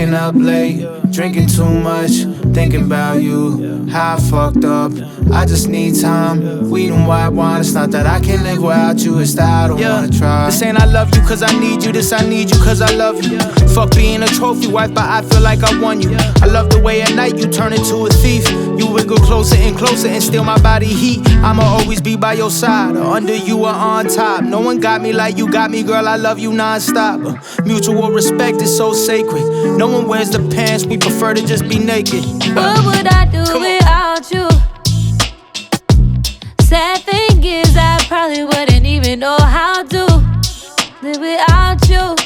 Staying up late, drinking too much, thinking about you. How I fucked up, I just need time. Weed and white wine, it's not that I can't live without you, it's that I don't wanna try. This ain't I love you cause I need you, this I need you cause I love you. Fuck being a trophy wife, but I feel like I won you. I love the way at night you turn into a thief. You wiggle closer and closer and steal my body heat. I'ma always be by your side, or under you or on top. No one got me like you got me, girl, I love you non-stop. Mutual respect is so sacred. No one wears the pants, we prefer to just be naked. What would I do without you? Sad thing is I probably wouldn't even know how to live without you.